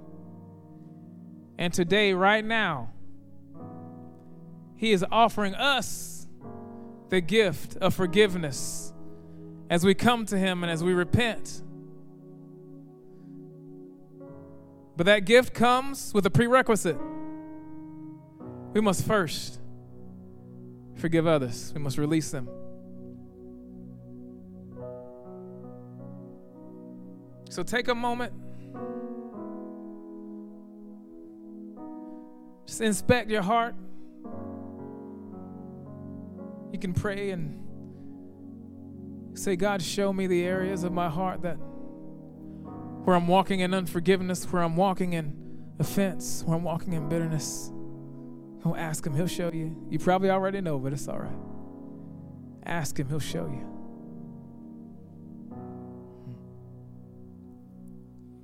And today, right now, he is offering us the gift of forgiveness as we come to him and as we repent. But that gift comes with a prerequisite. We must first forgive others. We must release them. So take a moment. Just inspect your heart. You can pray and say, God, show me the areas of my heart that where I'm walking in unforgiveness, where I'm walking in offense, where I'm walking in bitterness. Don't ask him, he'll show you. You probably already know, but it's all right. Ask him, he'll show you.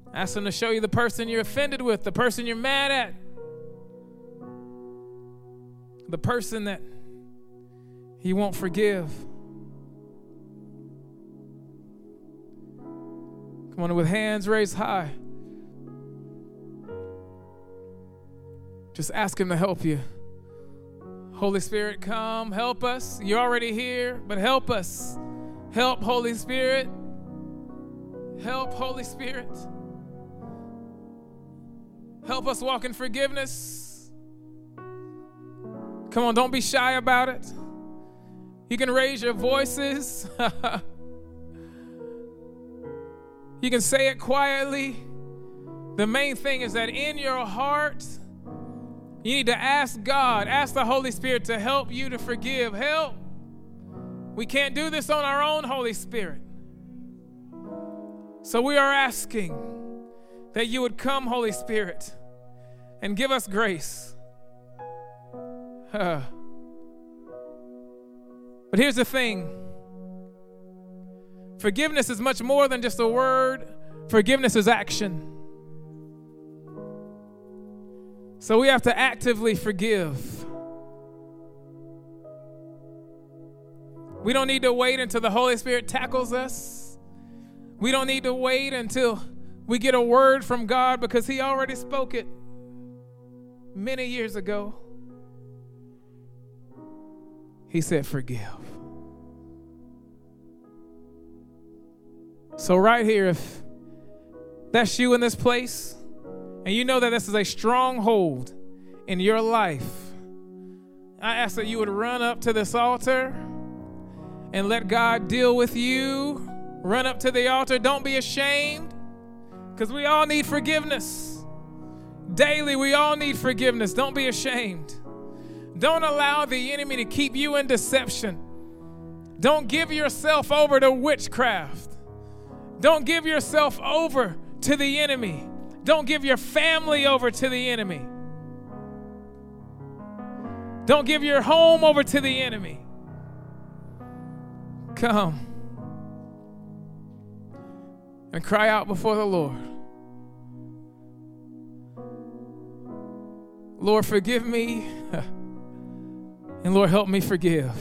Ask him to show you the person you're offended with, the person you're mad at, the person that he won't forgive. Come on, with hands raised high. Just ask him to help you. Holy Spirit, come, help us. You're already here, but help us. Help, Holy Spirit. Help, Holy Spirit. Help us walk in forgiveness. Come on, don't be shy about it. You can raise your voices. You can say it quietly. The main thing is that in your heart, you need to ask God, ask the Holy Spirit to help you to forgive. Help. We can't do this on our own, Holy Spirit. So we are asking that you would come, Holy Spirit, and give us grace. But here's the thing. Forgiveness is much more than just a word. Forgiveness is action. So we have to actively forgive. We don't need to wait until the Holy Spirit tackles us. We don't need to wait until we get a word from God, because he already spoke it many years ago. He said, forgive. So right here, if that's you in this place, and you know that this is a stronghold in your life, I ask that you would run up to this altar and let God deal with you. Run up to the altar. Don't be ashamed, because we all need forgiveness. Daily, we all need forgiveness. Don't be ashamed. Don't allow the enemy to keep you in deception. Don't give yourself over to witchcraft. Don't give yourself over to the enemy. Don't give your family over to the enemy. Don't give your home over to the enemy. Come and cry out before the Lord. Lord, forgive me. And Lord, help me forgive.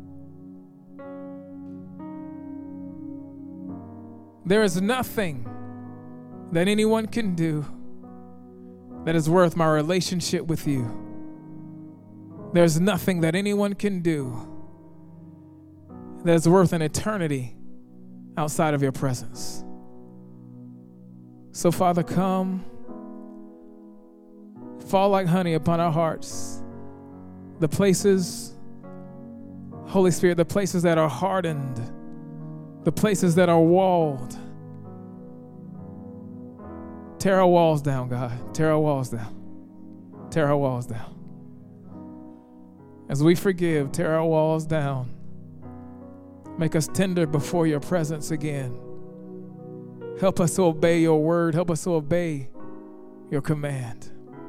There is nothing that anyone can do that is worth my relationship with you. There's nothing that anyone can do that is worth an eternity outside of your presence. So, Father, come, fall like honey upon our hearts. The places, Holy Spirit, the places that are hardened, the places that are walled. Tear our walls down, God. Tear our walls down. Tear our walls down. As we forgive, tear our walls down. Make us tender before your presence again. Help us to obey your word. Help us to obey your command.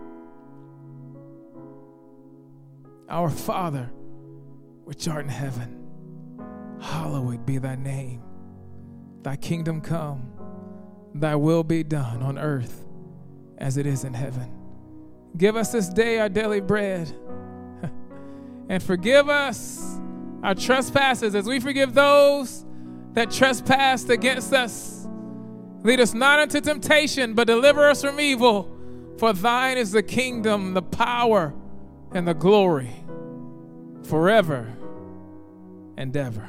Our Father, which art in heaven, hallowed be thy name. Thy kingdom come, thy will be done on earth as it is in heaven. Give us this day our daily bread, and forgive us our trespasses as we forgive those that trespass against us. Lead us not into temptation, but deliver us from evil. For thine is the kingdom, the power, and the glory forever and ever.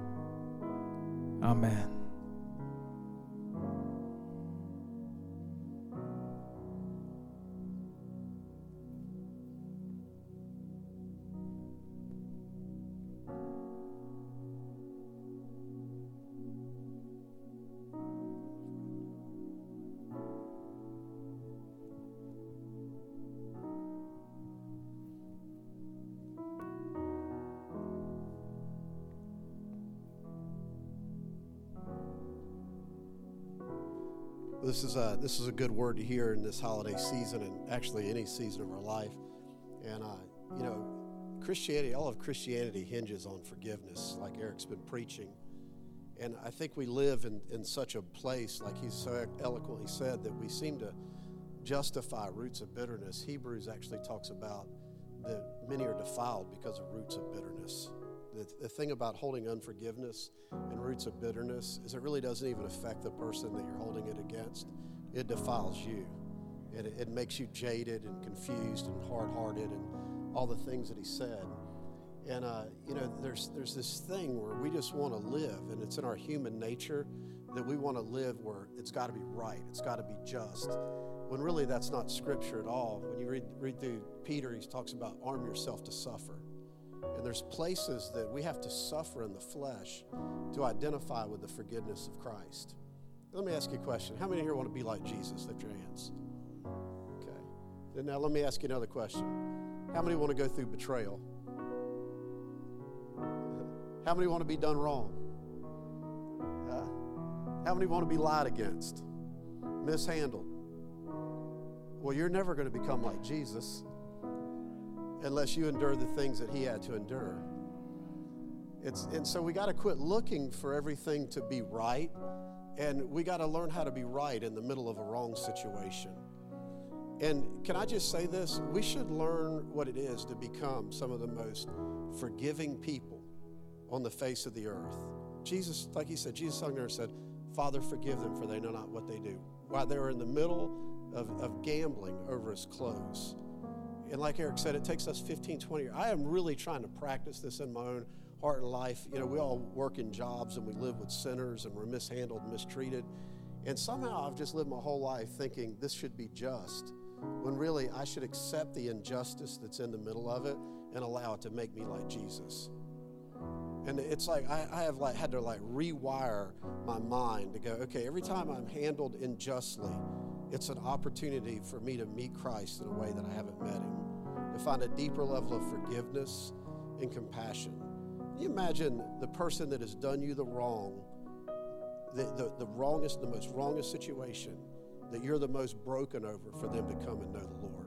Amen. This is a good word to hear in this holiday season, and actually any season of our life. And Christianity, all of Christianity hinges on forgiveness, like Eric's been preaching. And I think we live in such a place, like he so eloquently said, that we seem to justify roots of bitterness. Hebrews actually talks about that many are defiled because of roots of bitterness. The thing about holding unforgiveness and roots of bitterness is it really doesn't even affect the person that you're holding it against. It defiles you. It makes you jaded and confused and hard-hearted and all the things that he said. And, there's this thing where we just want to live, and it's in our human nature that we want to live where it's got to be right, it's got to be just, when really that's not Scripture at all. When you read through Peter, he talks about arm yourself to suffer. And there's places that we have to suffer in the flesh to identify with the forgiveness of Christ. Let me ask you a question. How many here want to be like Jesus? Lift your hands. Okay. Then now let me ask you another question. How many want to go through betrayal? How many want to be done wrong? How many want to be lied against? Mishandled? Well, you're never going to become like Jesus unless you endure the things that he had to endure. And so we got to quit looking for everything to be right, and we got to learn how to be right in the middle of a wrong situation. And can I just say this? We should learn what it is to become some of the most forgiving people on the face of the earth. Jesus, like he said, Jesus hung there and said, Father, forgive them, for they know not what they do. While they were in the middle of gambling over his clothes. And like Eric said, it takes us 15, 20 years. I am really trying to practice this in my own heart and life. You know, we all work in jobs and we live with sinners and we're mishandled and mistreated. And somehow I've just lived my whole life thinking this should be just, when really I should accept the injustice that's in the middle of it and allow it to make me like Jesus. And it's like I have had to rewire my mind to go, okay, every time I'm handled unjustly, it's an opportunity for me to meet Christ in a way that I haven't met him, to find a deeper level of forgiveness and compassion. Can you imagine the person that has done you the wrong, the wrongest, the most wrongest situation, that you're the most broken over, for them to come and know the Lord?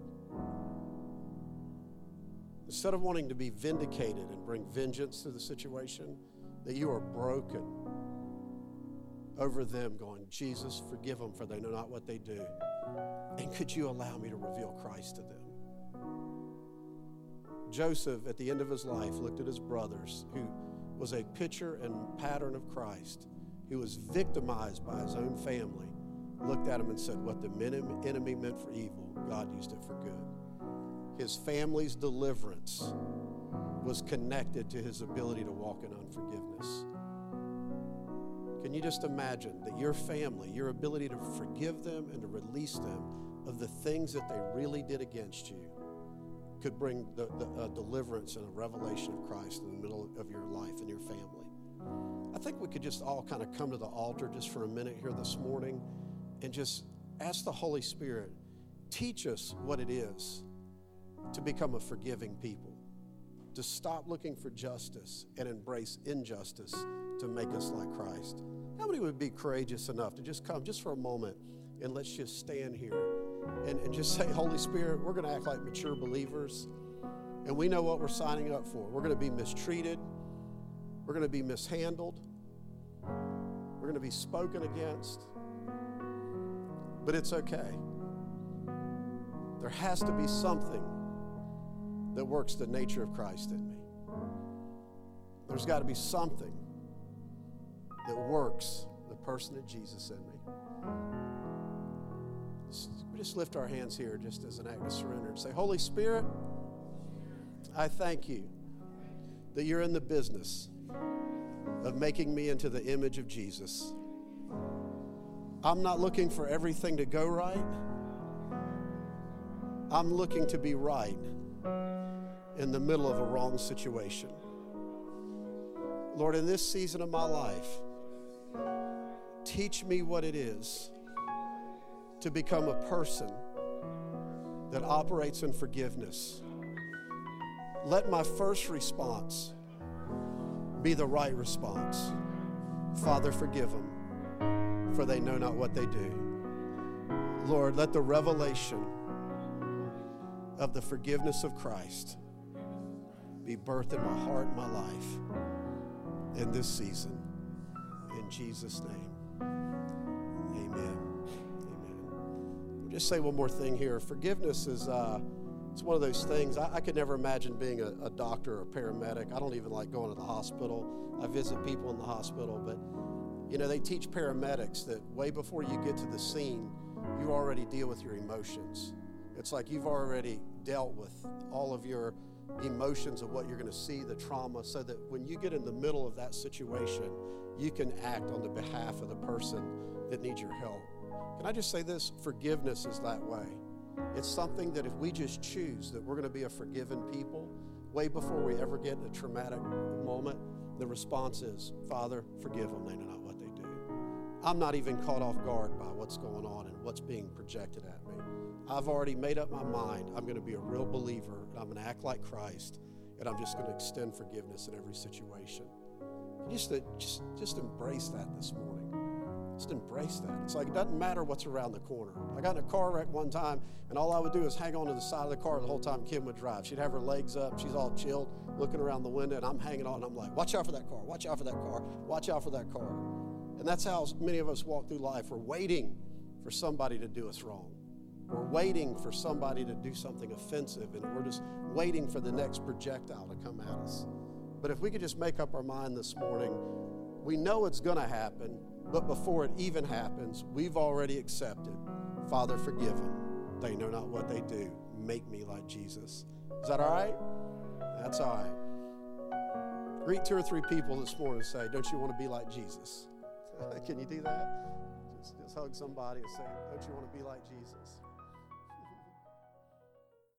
Instead of wanting to be vindicated and bring vengeance to the situation, that you are broken over them, going, Jesus, forgive them, for they know not what they do. And could you allow me to reveal Christ to them? Joseph, at the end of his life, looked at his brothers, who was a picture and pattern of Christ, who was victimized by his own family, looked at him and said, what the enemy meant for evil, God used it for good. His family's deliverance was connected to his ability to walk in unforgiveness. Can you just imagine that your family, your ability to forgive them and to release them of the things that they really did against you, could bring a deliverance and a revelation of Christ in the middle of your life and your family? I think we could just all kind of come to the altar just for a minute here this morning and just ask the Holy Spirit, teach us what it is to become a forgiving people, to stop looking for justice and embrace injustice to make us like Christ. How many would be courageous enough to just come just for a moment and let's just stand here and just say, Holy Spirit, we're going to act like mature believers, and we know what we're signing up for. We're going to be mistreated. We're going to be mishandled. We're going to be spoken against. But it's okay. There has to be something that works the nature of Christ in me. There's got to be something that works the person of Jesus in me. We just lift our hands here just as an act of surrender and say, Holy Spirit, I thank you that you're in the business of making me into the image of Jesus. I'm not looking for everything to go right. I'm looking to be right in the middle of a wrong situation. Lord, in this season of my life, teach me what it is to become a person that operates in forgiveness. Let my first response be the right response. Father, forgive them, for they know not what they do. Lord, let the revelation of the forgiveness of Christ be birthed in my heart and my life in this season. in Jesus' name. Amen. Amen. I'll just say one more thing here. Forgiveness is it's one of those things. I could never imagine being a doctor or a paramedic. I don't even like going to the hospital. I visit people in the hospital, but you know, they teach paramedics that way before you get to the scene, you already deal with your emotions. It's like you've already dealt with all of your emotions of what you're going to see, the trauma, so that when you get in the middle of that situation, you can act on the behalf of the person that needs your help. Can I just say this? Forgiveness is that way. It's something that if we just choose that we're going to be a forgiven people, way before we ever get in a traumatic moment, the response is, Father, forgive them, they know not what they do. I'm not even caught off guard by what's going on and what's being projected at me. I've already made up my mind. I'm going to be a real believer, and I'm going to act like Christ, and I'm just going to extend forgiveness in every situation. Just embrace that this morning. Just embrace that. It's like it doesn't matter what's around the corner. I got in a car wreck one time, and all I would do is hang on to the side of the car the whole time Kim would drive. She'd have her legs up. She's all chilled, looking around the window, and I'm hanging on. And I'm like, watch out for that car. Watch out for that car. Watch out for that car. And that's how many of us walk through life. We're waiting for somebody to do us wrong. We're waiting for somebody to do something offensive, and we're just waiting for the next projectile to come at us. But if we could just make up our mind this morning, we know it's going to happen, but before it even happens, we've already accepted. Father, forgive them. They know not what they do. Make me like Jesus. Is that all right? That's all right. Greet 2 or 3 people this morning and say, don't you want to be like Jesus? Can you do that? Just hug somebody and say, don't you want to be like Jesus?